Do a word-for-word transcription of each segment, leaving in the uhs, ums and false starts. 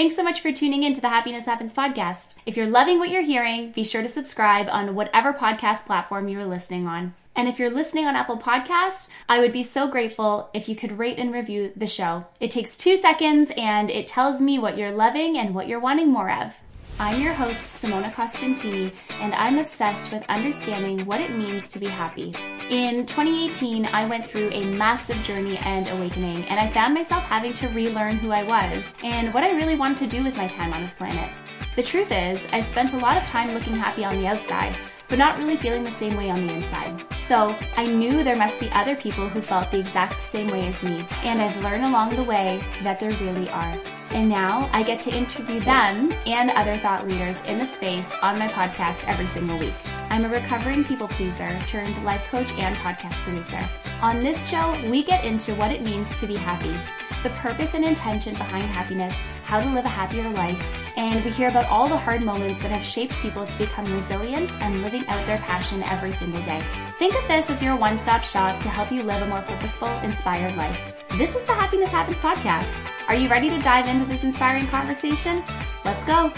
Thanks so much for tuning in to the Happiness Happens podcast. If you're loving what you're hearing, be sure to subscribe on whatever podcast platform you're listening on. And if you're listening on Apple Podcasts, I would be so grateful if you could rate and review the show. It takes two seconds and it tells me what you're loving and what you're wanting more of. I'm your host, Simona Costantini, and I'm obsessed with understanding what it means to be happy. In twenty eighteen, I went through a massive journey and awakening, and I found myself having to relearn who I was and what I really wanted to do with my time on this planet. The truth is, I spent a lot of time looking happy on the outside, but not really feeling the same way on the inside. So I knew there must be other people who felt the exact same way as me, and I've learned along the way that there really are. And now I get to interview them and other thought leaders in the space on my podcast every single week. I'm a recovering people pleaser turned life coach and podcast producer. On this show, we get into what it means to be happy, the purpose and intention behind happiness, how to live a happier life, and we hear about all the hard moments that have shaped people to become resilient and living out their passion every single day. Think of this as your one-stop shop to help you live a more purposeful, inspired life. This is the Happiness Happens podcast. Are you ready to dive into this inspiring conversation? Let's go.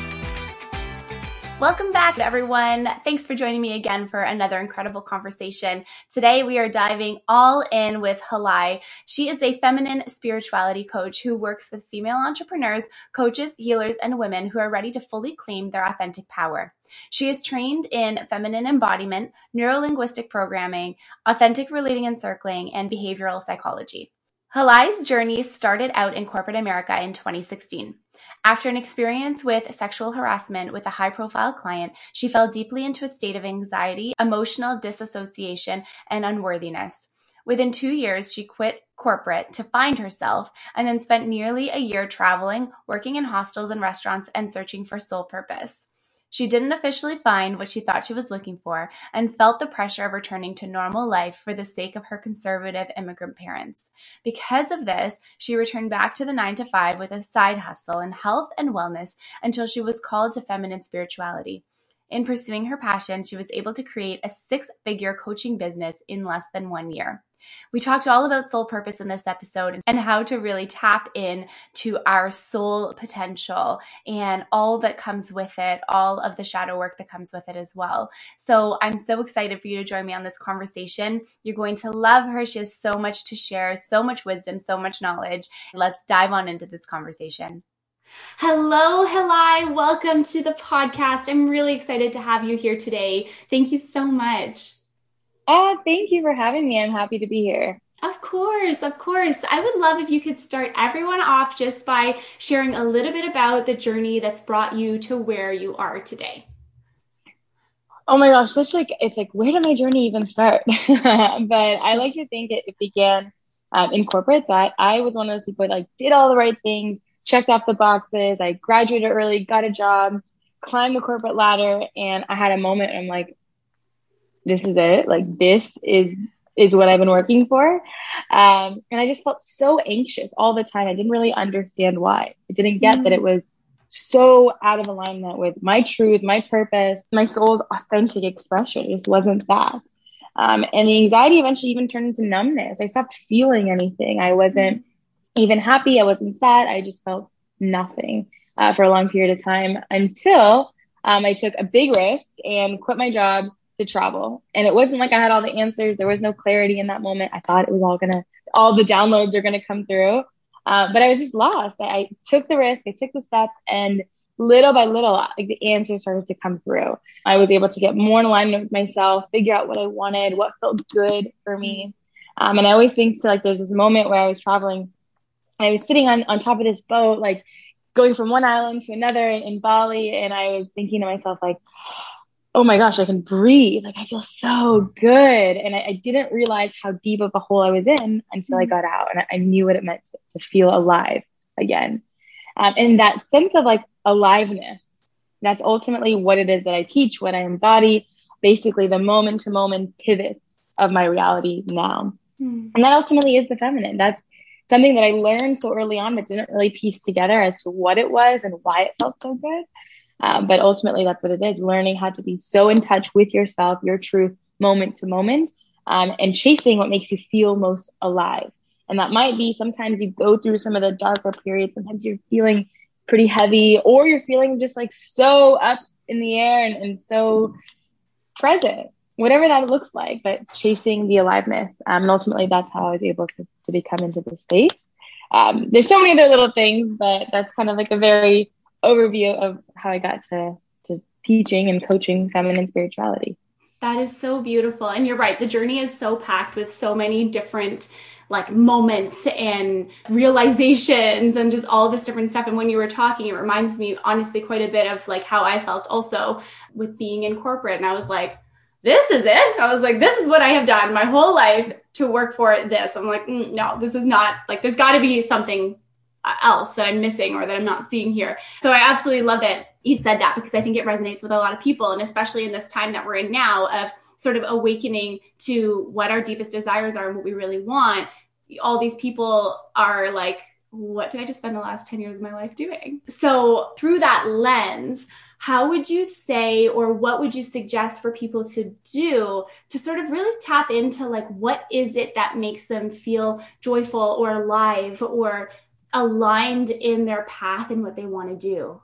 Welcome back, everyone. Thanks for joining me again for another incredible conversation. Today, we are diving all in with Halai. She is a feminine spirituality coach who works with female entrepreneurs, coaches, healers, and women who are ready to fully claim their authentic power. She is trained in feminine embodiment, neuro-linguistic programming, authentic relating and circling, and behavioral psychology. Halai's journey started out in corporate America in twenty sixteen. After an experience with sexual harassment with a high-profile client, she fell deeply into a state of anxiety, emotional disassociation, and unworthiness. Within two years, she quit corporate to find herself and then spent nearly a year traveling, working in hostels and restaurants, and searching for soul purpose. She didn't officially find what she thought she was looking for and felt the pressure of returning to normal life for the sake of her conservative immigrant parents. Because of this, she returned back to the nine to five with a side hustle in health and wellness until she was called to feminine spirituality. In pursuing her passion, she was able to create a six-figure coaching business in less than one year. We talked all about soul purpose in this episode and how to really tap in to our soul potential and all that comes with it, all of the shadow work that comes with it as well. So I'm so excited for you to join me on this conversation. You're going to love her. She has so much to share, so much wisdom, so much knowledge. Let's dive on into this conversation. Hello, Halai. Welcome to the podcast. I'm really excited to have you here today. Thank you so much. Oh, thank you for having me. I'm happy to be here. Of course, of course. I would love if you could start everyone off just by sharing a little bit about the journey that's brought you to where you are today. Oh my gosh, such like, it's like, where did my journey even start? But I like to think it, it began um, in corporate. So I, I was one of those people that like did all the right things, checked off the boxes. I graduated early, got a job, climbed the corporate ladder, and I had a moment and I'm like, this is it. Like, this is is what I've been working for. Um, and I just felt so anxious all the time. I didn't really understand why. I didn't get mm-hmm. that it was so out of alignment with my truth, my purpose, my soul's authentic expression. It just wasn't that. Um, and the anxiety eventually even turned into numbness. I stopped feeling anything. I wasn't even happy. I wasn't sad. I just felt nothing uh, for a long period of time until um, I took a big risk and quit my job to travel. And it wasn't like I had all the answers. There was no clarity in that moment. I thought it was all gonna, all the downloads are gonna come through. Uh, but I was just lost. I, I took the risk, I took the step, and little by little, like the answers started to come through. I was able to get more in alignment with myself, figure out what I wanted, what felt good for me. Um, and I always think to like, there's this moment where I was traveling and I was sitting on, on top of this boat, like going from one island to another in, in Bali. And I was thinking to myself, like, oh my gosh, I can breathe. Like, I feel so good. And I, I didn't realize how deep of a hole I was in until I got out. And I, I knew what it meant to, to feel alive again. Um, and that sense of like aliveness, that's ultimately what it is that I teach, what I embody, basically the moment to moment pivots of my reality now. Mm. And that ultimately is the feminine. That's something that I learned so early on, but didn't really piece together as to what it was and why it felt so good. Um, but ultimately, that's what it is, learning how to be so in touch with yourself, your truth, moment to moment, um, and chasing what makes you feel most alive. And that might be sometimes you go through some of the darker periods. Sometimes you're feeling pretty heavy, or you're feeling just like so up in the air and, and so present, whatever that looks like, but chasing the aliveness. Um, and ultimately that's how I was able to, to become into the space. Um, there's so many other little things, but that's kind of like a very overview of how I got to, to teaching and coaching feminine spirituality. That is so beautiful. And you're right. The journey is so packed with so many different like moments and realizations and just all this different stuff. And when you were talking, it reminds me honestly quite a bit of like how I felt also with being in corporate. And I was like, this is it. I was like, this is what I have done my whole life to work for this. I'm like, mm, no, this is not like, there's got to be something else that I'm missing or that I'm not seeing here. So I absolutely love that you said that, because I think it resonates with a lot of people. And especially in this time that we're in now of sort of awakening to what our deepest desires are and what we really want. All these people are like, what did I just spend the last ten years of my life doing? So through that lens, how would you say, or what would you suggest for people to do to sort of really tap into like, what is it that makes them feel joyful or alive or aligned in their path and what they want to do?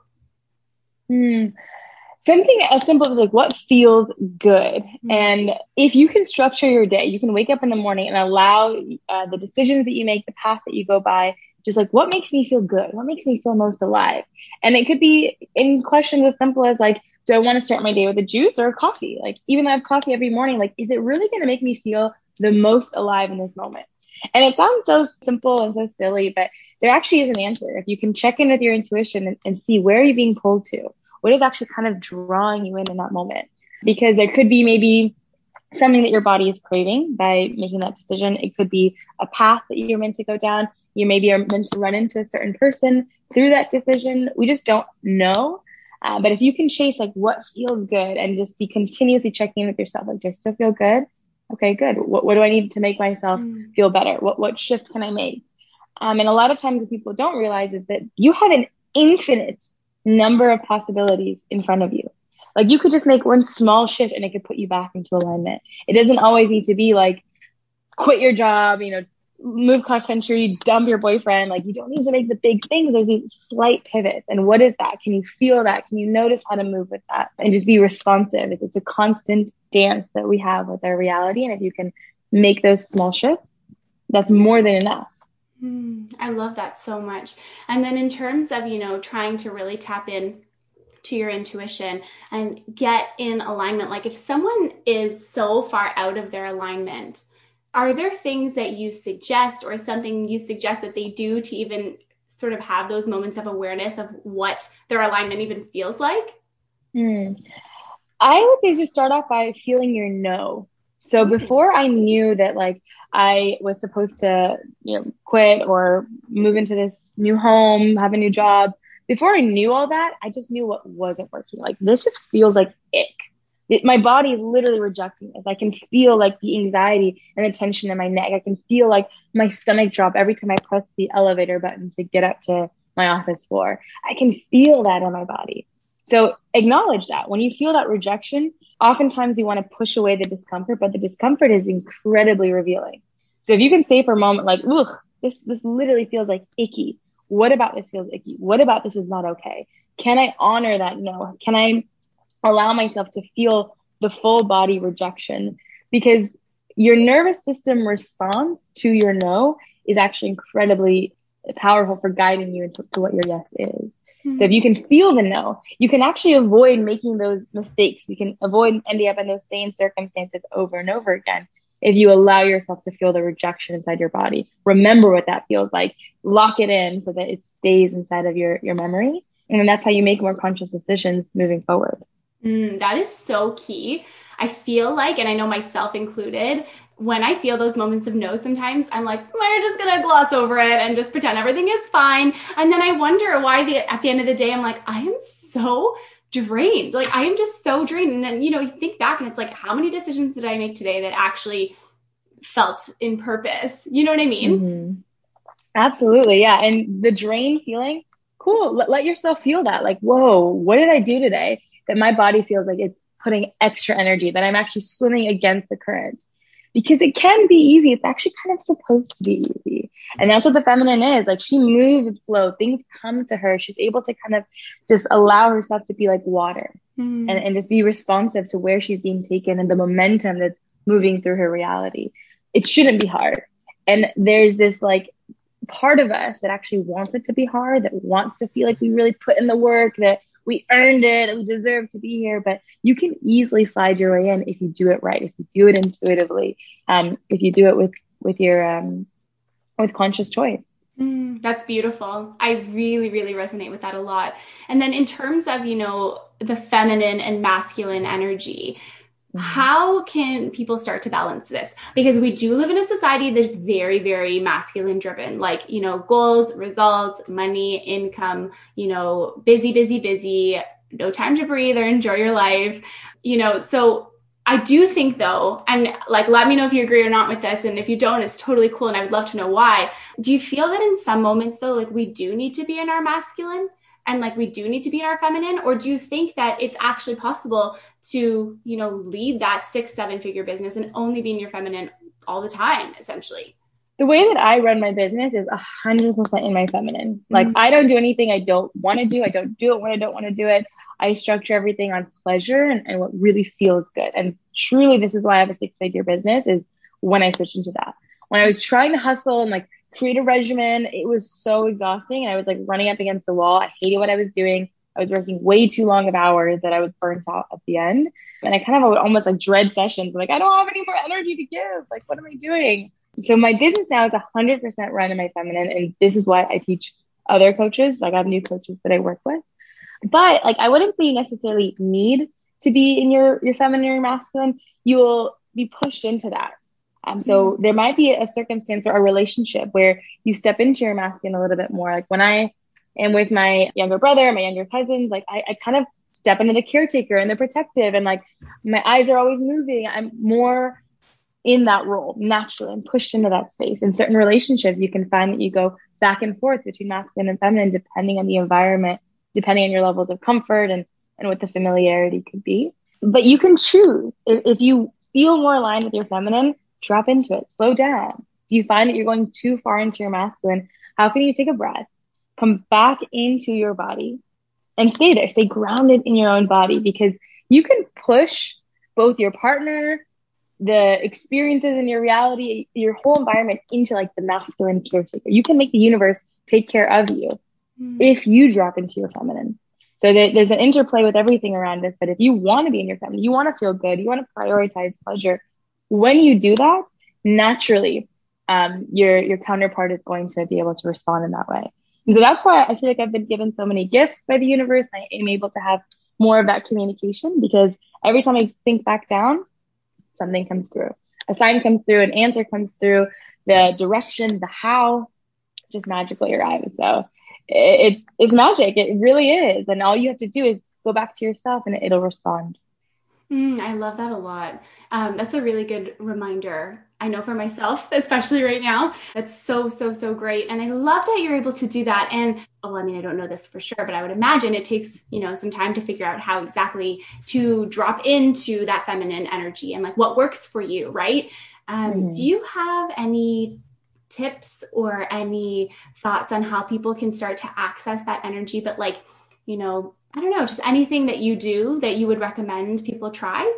Hmm. Something as simple as like what feels good. Mm-hmm. And if you can structure your day, you can wake up in the morning and allow uh, the decisions that you make, the path that you go by, just like what makes me feel good? What makes me feel most alive? And it could be in questions as simple as like, do I want to start my day with a juice or a coffee? Like even though I have coffee every morning, like, is it really going to make me feel the most alive in this moment? And it sounds so simple and so silly, but there actually is an answer. If you can check in with your intuition and, and see where you're being pulled to, what is actually kind of drawing you in in that moment? Because there could be maybe something that your body is craving by making that decision. It could be a path that you're meant to go down. You maybe are meant to run into a certain person through that decision. We just don't know. Uh, but if you can chase like what feels good and just be continuously checking in with yourself, like, do I still feel good? Okay, good. What, what do I need to make myself mm. feel better? What, what shift can I make? Um, and a lot of times what people don't realize is that you have an infinite number of possibilities in front of you. Like you could just make one small shift and it could put you back into alignment. It doesn't always need to be like quit your job, you know, move cross country, dump your boyfriend. Like you don't need to make the big things. There's these slight pivots. And what is that? Can you feel that? Can you notice how to move with that and just be responsive? It's a constant dance that we have with our reality. And if you can make those small shifts, that's more than enough. Mm, I love that so much. And then in terms of, you know, trying to really tap in to your intuition and get in alignment, like if someone is so far out of their alignment, are there things that you suggest or something you suggest that they do to even sort of have those moments of awareness of what their alignment even feels like? Mm. I would say just start off by feeling your no. So mm. before I knew that like I was supposed to, you know, quit or move into this new home, have a new job. Before I knew all that, I just knew what wasn't working. Like this just feels like ick. It, my body is literally rejecting this. I can feel like the anxiety and the tension in my neck. I can feel like my stomach drop every time I press the elevator button to get up to my office floor. I can feel that in my body. So acknowledge that. When you feel that rejection, oftentimes you want to push away the discomfort, but the discomfort is incredibly revealing. So if you can say for a moment, like, ugh, this, this literally feels like icky. What about this feels icky? What about this is not okay? Can I honor that no? Can I allow myself to feel the full body rejection? Because your nervous system response to your no is actually incredibly powerful for guiding you into to what your yes is. So if you can feel the no, you can actually avoid making those mistakes. You can avoid ending up in those same circumstances over and over again if you allow yourself to feel the rejection inside your body. Remember what that feels like. Lock it in so that it stays inside of your, your memory. And then that's how you make more conscious decisions moving forward. Mm, that is so key. I feel like, and I know myself included, when I feel those moments of no, sometimes I'm like, we're just going to gloss over it and just pretend everything is fine. And then I wonder why the, at the end of the day, I'm like, I am so drained. Like I am just so drained. And then, you know, you think back and it's like, how many decisions did I make today that actually felt in purpose? You know what I mean? Mm-hmm. Absolutely. Yeah. And the drain feeling, cool. Let, let yourself feel that. Like, whoa, what did I do today that my body feels like it's putting extra energy, that I'm actually swimming against the current? Because it can be easy. It's actually kind of supposed to be easy. And that's what the feminine is. Like she moves with flow. Things come to her. She's able to kind of just allow herself to be like water mm. and, and just be responsive to where she's being taken and the momentum that's moving through her reality. It shouldn't be hard. And there's this like part of us that actually wants it to be hard, that wants to feel like we really put in the work, that we earned it, that we deserve to be here. But you can easily slide your way in if you do it right, if you do it intuitively, um, if you do it with with your um, with conscious choice. Mm, that's beautiful. I really, really resonate with that a lot. And then in terms of, you know, the feminine and masculine energy, how can people start to balance this? Because we do live in a society that's very, very masculine driven, like, you know, goals, results, money, income, you know, busy, busy, busy, no time to breathe or enjoy your life, you know, so I do think though, and like, let me know if you agree or not with this. And if you don't, it's totally cool. And I would love to know why. Do you feel that in some moments though, like we do need to be in our masculine? And like, we do need to be in our feminine? Or do you think that it's actually possible to, you know, lead that six, seven figure business and only be in your feminine all the time, essentially? The way that I run my business is a hundred percent in my feminine. Like mm-hmm. I don't do anything I don't want to do. I don't do it when I don't want to do it. I structure everything on pleasure and, and what really feels good. And truly, this is why I have a six figure business, is when I switched into that. When I was trying to hustle and like create a regimen, it was so exhausting. And I was like running up against the wall. I hated what I was doing. I was working way too long of hours that I was burnt out at the end. And I kind of would almost like dread sessions. Like, I don't have any more energy to give. Like, what am I doing? So my business now is one hundred percent run in my feminine. And this is why I teach other coaches. Like I have new coaches that I work with. But like, I wouldn't say you necessarily need to be in your, your feminine or masculine. You will be pushed into that. Um, so mm-hmm. there might be a circumstance or a relationship where you step into your masculine a little bit more. Like when I am with my younger brother, my younger cousins, like I, I kind of step into the caretaker and the protective, and like my eyes are always moving. I'm more in that role naturally. I'm pushed into that space. In certain relationships, you can find that you go back and forth between masculine and feminine, depending on the environment, depending on your levels of comfort and, and what the familiarity could be. But you can choose. If, if you feel more aligned with your feminine, drop into it, slow down. If you find that you're going too far into your masculine, how can you take a breath, come back into your body and stay there, stay grounded in your own body? Because you can push both your partner, the experiences in your reality, your whole environment into like the masculine caretaker. You can make the universe take care of you mm. if you drop into your feminine. So there, there's an interplay with everything around us. But if you want to be in your feminine, you want to feel good, you want to prioritize pleasure. When you do that, naturally, um, your your counterpart is going to be able to respond in that way. And so that's why I feel like I've been given so many gifts by the universe. I am able to have more of that communication, because every time I sink back down, something comes through. A sign comes through, an answer comes through, the direction, the how, just magically arrives. So it, it, it's magic. It really is. And all you have to do is go back to yourself and it'll respond. Mm, I love that a lot. Um, that's a really good reminder. I know for myself, especially right now, that's so, so, so great. And I love that you're able to do that. And, well, I mean, I don't know this for sure, but I would imagine it takes, you know, some time to figure out how exactly to drop into that feminine energy and like what works for you, right? Um, mm-hmm. Do you have any tips or any thoughts on how people can start to access that energy, but like, you know, I don't know, just anything that you do that you would recommend people try?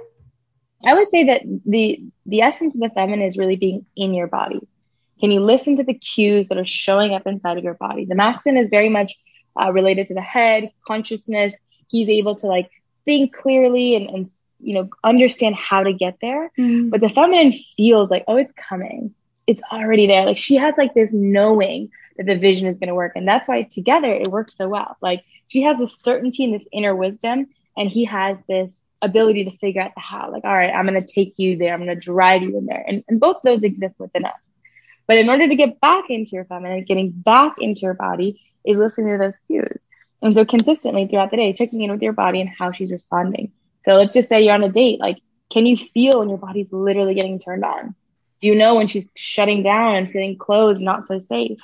I would say that the the essence of the feminine is really being in your body. Can you listen to the cues that are showing up inside of your body? The masculine is very much uh, related to the head, consciousness. He's able to like think clearly and, and you know, understand how to get there. Mm. But the feminine feels like, oh, it's coming. It's already there. Like she has like this knowing that the vision is going to work. And that's why together it works so well. Like she has this certainty and this inner wisdom, and he has this ability to figure out the how. Like, all right, I'm going to take you there. I'm going to drive you in there. And, and both those exist within us. But in order to get back into your feminine, getting back into your body is listening to those cues. And so consistently throughout the day, checking in with your body and how she's responding. So let's just say you're on a date. Like, can you feel when your body's literally getting turned on? Do you know when she's shutting down and feeling closed, not so safe?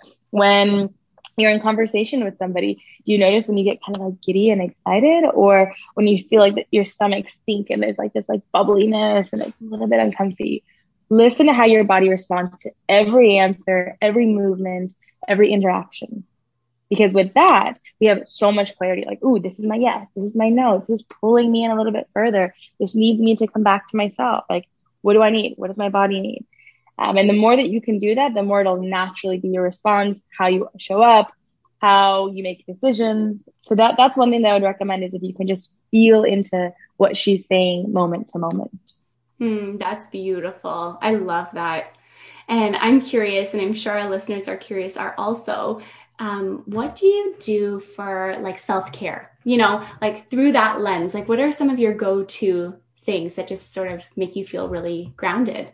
When you're in conversation with somebody, do you notice when you get kind of like giddy and excited, or when you feel like that your stomach sink and there's like this like bubbliness and it's a little bit uncomfy? listen to how your body responds to every answer, every movement, every interaction. Because with that, we have so much clarity. Like, ooh, this is my yes, this is my no, this is pulling me in a little bit further. This needs me to come back to myself. Like, what do I need? What does my body need? Um, and the more that you can do that, the more it'll naturally be your response, how you show up, how you make decisions. So that that's one thing that I would recommend is if you can just feel into what she's saying moment to moment. Hmm, that's beautiful. I love that. And I'm curious, and I'm sure our listeners are curious, are also, um, what do you do for like self-care? You know, like through that lens, like what are some of your go-to things that just sort of make you feel really grounded?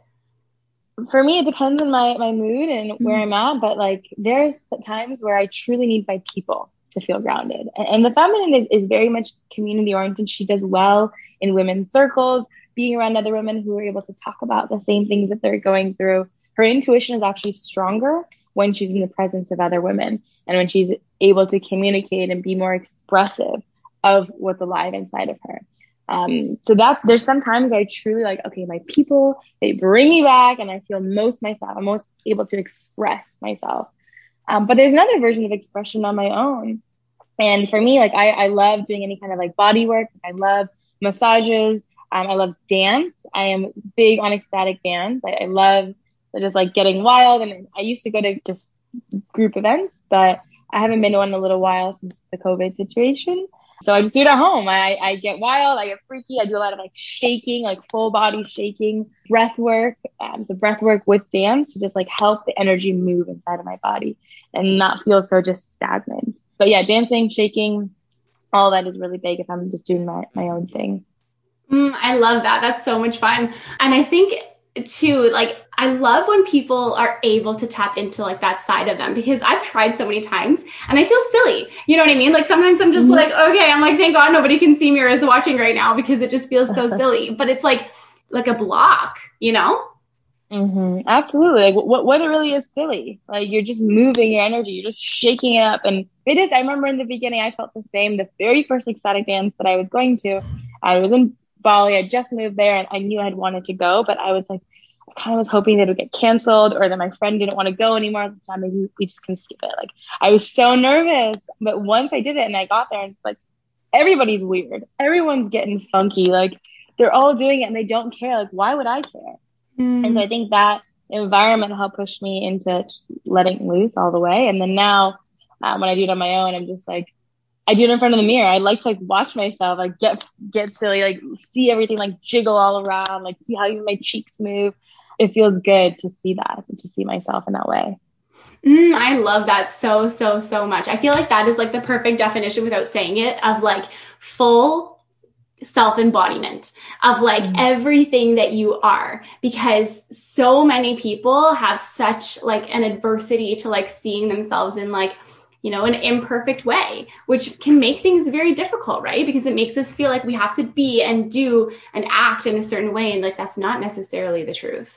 For me, it depends on my my mood and where I'm at, but like there's times where I truly need my people to feel grounded. And, and the feminine is, is very much community oriented. She does well in women's circles, being around other women who are able to talk about the same things that they're going through. Her intuition is actually stronger when she's in the presence of other women and when she's able to communicate and be more expressive of what's alive inside of her. Um, so that there's sometimes I truly like, okay, my people, they bring me back and I feel most myself. I'm most able to express myself. Um, but there's another version of expression on my own. And for me, like I, I love doing any kind of like body work. I love massages. Um, I love dance. I am big on ecstatic dance. I, I love just like getting wild. And I used to go to just group events, but I haven't been to one in a little while since the COVID situation. So I just do it at home. I, I get wild, I get freaky. I do a lot of like shaking, like full body shaking, breath work. Um, so breath work with dance to just like help the energy move inside of my body and not feel so just stagnant. But yeah, dancing, shaking, all that is really big if I'm just doing my, my own thing. Mm, I love that. That's so much fun. And I think too, like, I love when people are able to tap into like that side of them because I've tried so many times and I feel silly. You know what I mean? Like sometimes I'm just mm-hmm. like, okay, I'm like, thank God nobody can see me or is watching right now because it just feels so silly, but it's like, like a block, you know? Mm-hmm. Absolutely. Like what, what it really is silly. Like you're just moving your energy. You're just shaking it up. And it is, I remember in the beginning, I felt the same. The very first ecstatic dance that I was going to, I was in Bali. I just moved there and I knew I'd wanted to go, but I was like, I kind of was hoping that it would get canceled or that my friend didn't want to go anymore. I was like, maybe we just can skip it. Like I was so nervous, but once I did it and I got there and it's like, everybody's weird. Everyone's getting funky. Like they're all doing it and they don't care. Like, why would I care? Mm. And so I think that environment helped push me into just letting loose all the way. And then now um, when I do it on my own, I'm just like, I do it in front of the mirror. I like to like watch myself, like get, get silly, like see everything, like jiggle all around, like see how even my cheeks move. It feels good to see that and to see myself in that way. Mm, I love that so, so, so much. I feel like that is like the perfect definition without saying it of like full self-embodiment of like mm-hmm. everything that you are, because so many people have such like an adversity to like seeing themselves in like, you know, an imperfect way, which can make things very difficult, right? Because it makes us feel like we have to be and do and act in a certain way. And like, that's not necessarily the truth.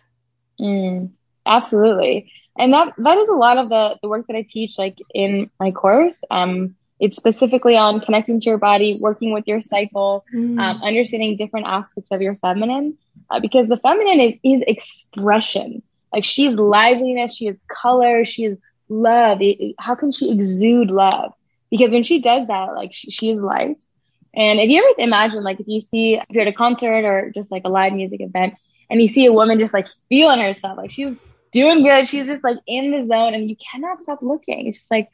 Mm, absolutely. And that, that is a lot of the, the work that I teach, like in my course. Um, it's specifically on connecting to your body, working with your cycle, mm. um, understanding different aspects of your feminine, uh, because the feminine is, is expression. Like she's liveliness, she is color, she is love. How can she exude love? Because when she does that, like she, she is light. And if you ever imagine, like if you see, if you're at a concert or just like a live music event and you see a woman just like feeling herself, like she's doing good, she's just like in the zone and you cannot stop looking. It's just like,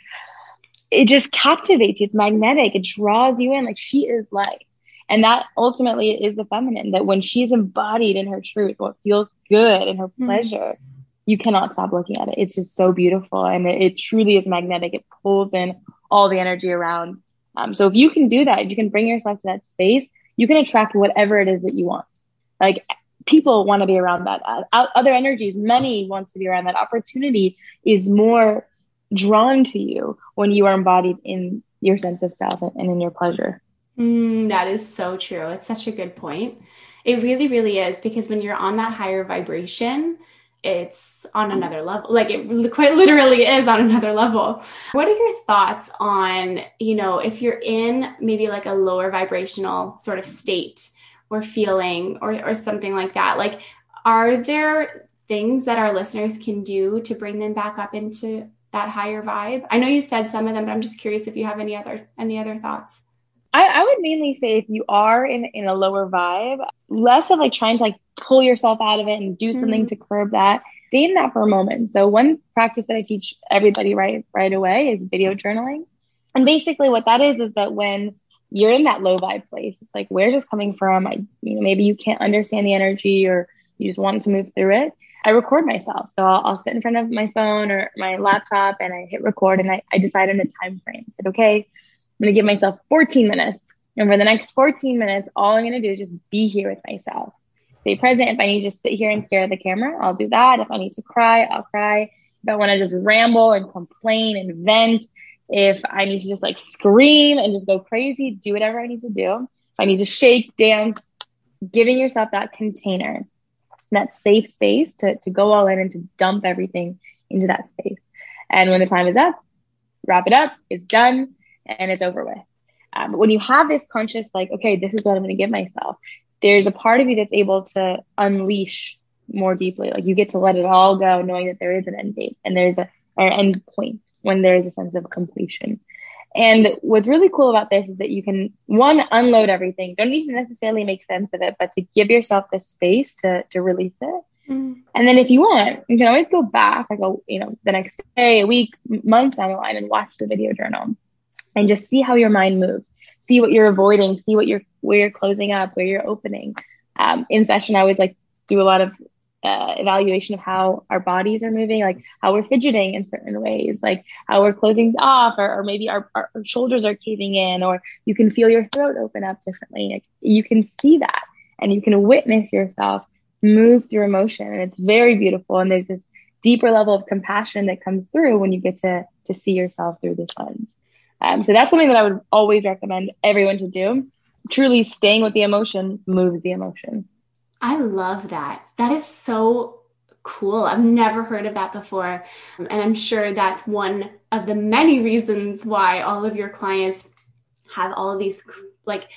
it just captivates you. It's magnetic. It draws you in. Like she is light. And that ultimately is the feminine, that when she's embodied in her truth, what feels good and her pleasure, mm. you cannot stop looking at it. It's just so beautiful. And it, it truly is magnetic. It pulls in all the energy around. Um, so if you can do that, if you can bring yourself to that space, you can attract whatever it is that you want. Like people want to be around that. Uh, other energies, money wants to be around that. Opportunity is more drawn to you when you are embodied in your sense of self and in your pleasure. Mm, that is so true. It's such a good point. It really, really is, because when you're on that higher vibration, it's on another level. Like it quite literally is on another level. What are your thoughts on, you know, if you're in maybe like a lower vibrational sort of state or feeling or, or something like that, like, are there things that our listeners can do to bring them back up into that higher vibe? I know you said some of them, but I'm just curious if you have any other any other thoughts. I, I would mainly say if you are in, in a lower vibe, less of like trying to like pull yourself out of it and do something mm-hmm. to curb that. Stay in that for a moment. So one practice that I teach everybody right right away is video journaling. And basically what that is, is that when you're in that low vibe place, it's like, where's this coming from? I, you know, maybe you can't understand the energy or you just want to move through it. I record myself. So I'll, I'll sit in front of my phone or my laptop and I hit record and I, I decide on a time frame. I said, okay, I'm going to give myself fourteen minutes. And for the next fourteen minutes, all I'm going to do is just be here with myself. Stay present. If I need to just sit here and stare at the camera, I'll do that. If I need to cry, I'll cry. If I want to just ramble and complain and vent, if I need to just like scream and just go crazy, do whatever I need to do. If I need to shake, dance, giving yourself that container, that safe space to, to go all in and to dump everything into that space. And when the time is up, wrap it up, it's done, and it's over with. Um, but when you have this conscious, like, okay, this is what I'm going to give myself, there's a part of you that's able to unleash more deeply. Like you get to let it all go, knowing that there is an end date and there's a, an end point when there is a sense of completion. And what's really cool about this is that you can, one, unload everything. Don't need to necessarily make sense of it, but to give yourself the space to to release it. Mm. And then if you want, you can always go back, like, a, you know, the next day, a week, months down the line and watch the video journal and just see how your mind moves. See what you're avoiding, see what you're, where you're closing up, where you're opening. Um, in session, I always like do a lot of Uh, evaluation of how our bodies are moving, like how we're fidgeting in certain ways, like how we're closing off, or, or maybe our, our shoulders are caving in, or you can feel your throat open up differently. Like, you can see that and you can witness yourself move through emotion. And it's very beautiful. And there's this deeper level of compassion that comes through when you get to, to see yourself through this lens. Um, so that's something that I would always recommend everyone to do. Truly staying with the emotion moves the emotion. I love that. That is so cool. I've never heard of that before. And I'm sure that's one of the many reasons why all of your clients have all of these like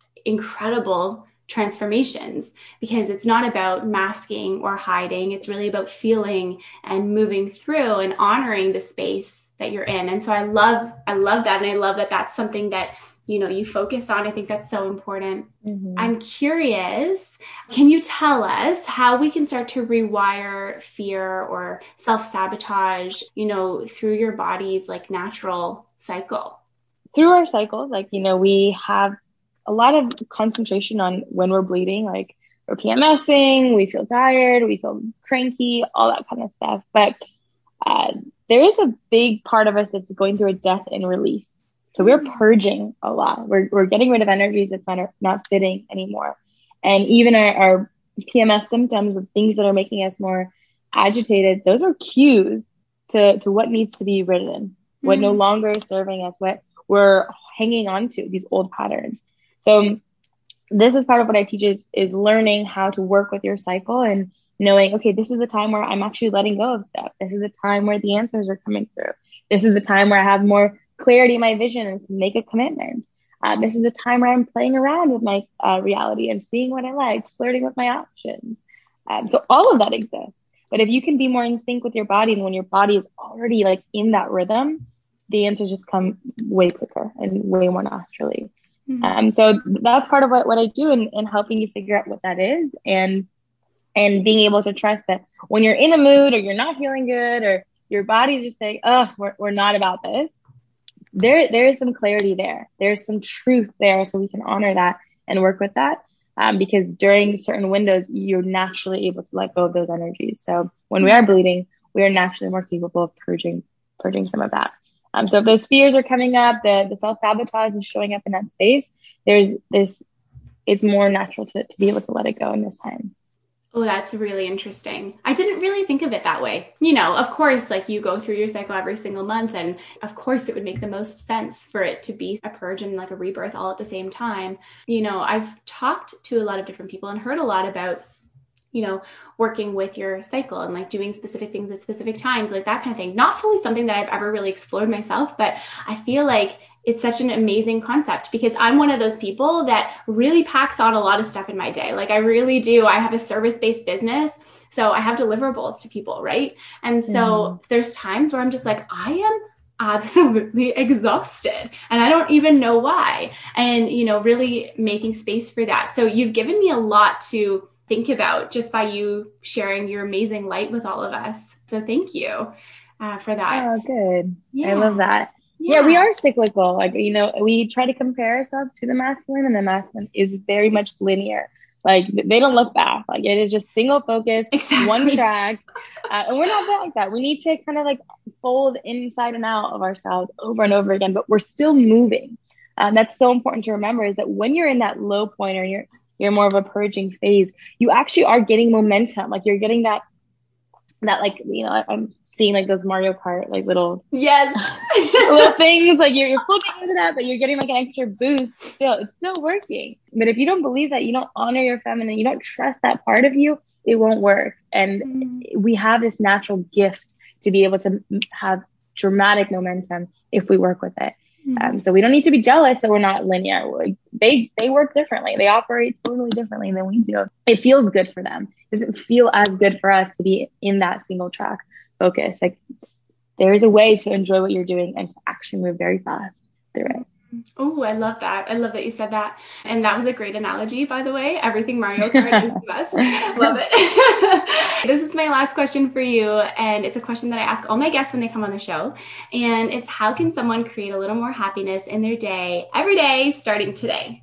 incredible transformations, because it's not about masking or hiding. It's really about feeling and moving through and honoring the space that you're in. And so I love, I love that. And I love that that's something that, you know, you focus on. I think that's so important. Mm-hmm. I'm curious, can you tell us how we can start to rewire fear or self-sabotage, you know, through your body's like natural cycle? Through our cycles, like, you know, we have a lot of concentration on when we're bleeding, like we're PMSing, we feel tired, we feel cranky, all that kind of stuff. But uh, there is a big part of us that's going through a death and release. So we're purging a lot. We're we're getting rid of energies that's not, not fitting anymore. And even our, our P M S symptoms of things that are making us more agitated, those are cues to, to what needs to be written, what mm-hmm. no longer is serving us, what we're hanging on to, these old patterns. So this is part of what I teach is, is learning how to work with your cycle and knowing, okay, this is the time where I'm actually letting go of stuff. This is the time where the answers are coming through. This is the time where I have more clarity in my vision and can make a commitment. Uh, this is a time where I'm playing around with my uh, reality and seeing what I like, flirting with my options. Um, so all of that exists. But if you can be more in sync with your body, and when your body is already like in that rhythm, the answers just come way quicker and way more naturally. Mm-hmm. Um, so that's part of what, what I do in, in helping you figure out what that is, and and being able to trust that when you're in a mood or you're not feeling good or your body's just saying, oh, we're, we're not about this, there there is some clarity there. There's some truth there, so we can honor that and work with that. Um, because during certain windows, you're naturally able to let go of those energies. So when we are bleeding, we are naturally more capable of purging purging some of that. Um, so if those fears are coming up, the the self-sabotage is showing up in that space, there's this, it's more natural to, to be able to let it go in this time. Oh, that's really interesting. I didn't really think of it that way. You know, of course, like you go through your cycle every single month, and of course it would make the most sense for it to be a purge and like a rebirth all at the same time. You know, I've talked to a lot of different people and heard a lot about, you know, working with your cycle and like doing specific things at specific times, like that kind of thing. Not fully something that I've ever really explored myself, but I feel like it's such an amazing concept because I'm one of those people that really packs on a lot of stuff in my day. Like I really do. I have a service-based business. So I have deliverables to people, right? And so mm-hmm. there's times where I'm just like, I am absolutely exhausted and I don't even know why. And, you know, really making space for that. So you've given me a lot to think about just by you sharing your amazing light with all of us. So thank you uh, for that. Oh, good. Yeah. I love that. Yeah. yeah, we are cyclical. Like, you know, we try to compare ourselves to the masculine, and the masculine is very much linear. Like, they don't look back. Like, it is just single focus, exactly. one track. Uh, and we're not like that. We need to kind of like fold inside and out of ourselves over and over again, but we're still moving. Um, that's so important to remember, is that when you're in that low point, or you're you're more of a purging phase, you actually are getting momentum. Like, you're getting that, that like, you know, I'm seeing like those Mario Kart, like little, yes, little things, like you're, you're flipping into that, but you're getting like an extra boost still. It's still working. But if you don't believe that, you don't honor your feminine, you don't trust that part of you, it won't work. And mm. we have this natural gift to be able to have dramatic momentum if we work with it. Mm. Um, so we don't need to be jealous that we're not linear. Like, they, they work differently. They operate totally differently than we do. It feels good for them. It doesn't feel as good for us to be in that single track focus. Like, there is a way to enjoy what you're doing and to actually move very fast through it. Oh, I love that. I love that you said that. And that was a great analogy, by the way. Everything Mario Kart is the best. Love it. This is my last question for you. And it's a question that I ask all my guests when they come on the show. And it's, how can someone create a little more happiness in their day, every day, starting today?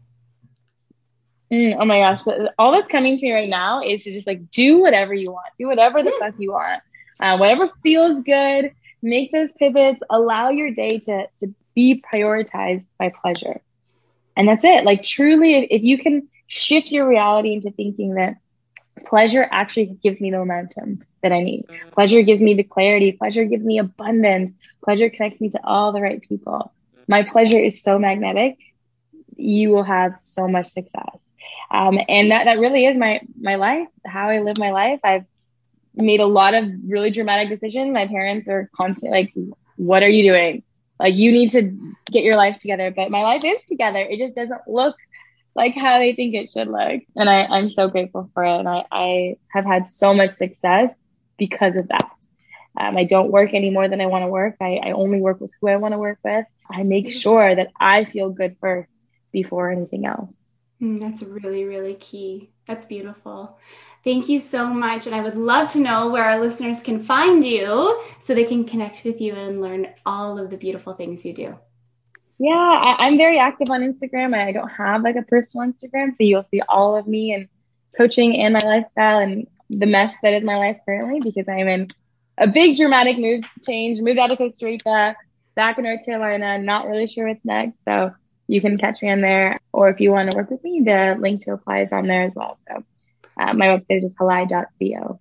Mm, oh my gosh. All that's coming to me right now is to just like do whatever you want. Do whatever the fuck you want. Uh, whatever feels good. Make those pivots. Allow your day to, to be prioritized by pleasure. And that's it. Like, truly, if, if you can shift your reality into thinking that pleasure actually gives me the momentum that I need. Pleasure gives me the clarity. Pleasure gives me abundance. Pleasure connects me to all the right people. My pleasure is so magnetic. You will have so much success. Um, and that, that really is my, my life, how I live my life. I've made a lot of really dramatic decisions. My parents are constantly like, what are you doing? Like, you need to get your life together. But my life is together. It just doesn't look like how they think it should look. And I, I'm so grateful for it. And I, I have had so much success because of that. Um, I don't work any more than I want to work. I, I only work with who I want to work with. I make sure that I feel good first before anything else. Mm, that's really, really key. That's beautiful. Thank you so much. And I would love to know where our listeners can find you so they can connect with you and learn all of the beautiful things you do. Yeah, I, I'm very active on Instagram. I don't have like a personal Instagram, so you'll see all of me and coaching and my lifestyle and the mess that is my life currently, because I'm in a big dramatic move change, moved out of Costa Rica, back in North Carolina, not really sure what's next. So you can catch me on there. Or if you want to work with me, the link to apply is on there as well. So uh, my website is just halai dot co.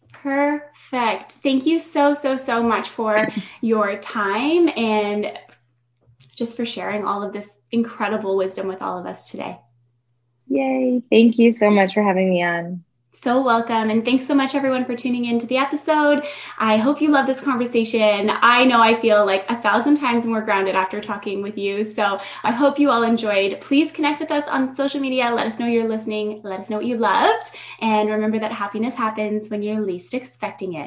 Perfect. Thank you so, so, so much for your time and just for sharing all of this incredible wisdom with all of us today. Yay. Thank you so much for having me on. So welcome. And thanks so much, everyone, for tuning in to the episode. I hope you love this conversation. I know I feel like a thousand times more grounded after talking with you. So I hope you all enjoyed. Please connect with us on social media. Let us know you're listening. Let us know what you loved. And remember that happiness happens when you're least expecting it.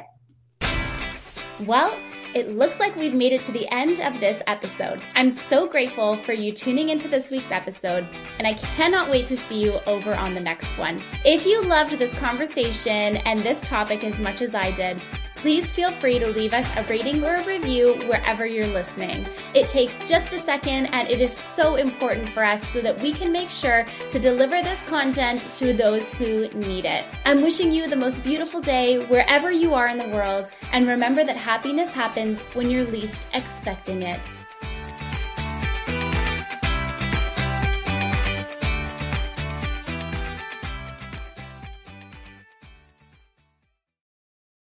Well, it looks like we've made it to the end of this episode. I'm so grateful for you tuning into this week's episode, and I cannot wait to see you over on the next one. If you loved this conversation and this topic as much as I did, please feel free to leave us a rating or a review wherever you're listening. It takes just a second, and it is so important for us so that we can make sure to deliver this content to those who need it. I'm wishing you the most beautiful day wherever you are in the world, and remember that happiness happens when you're least expecting it.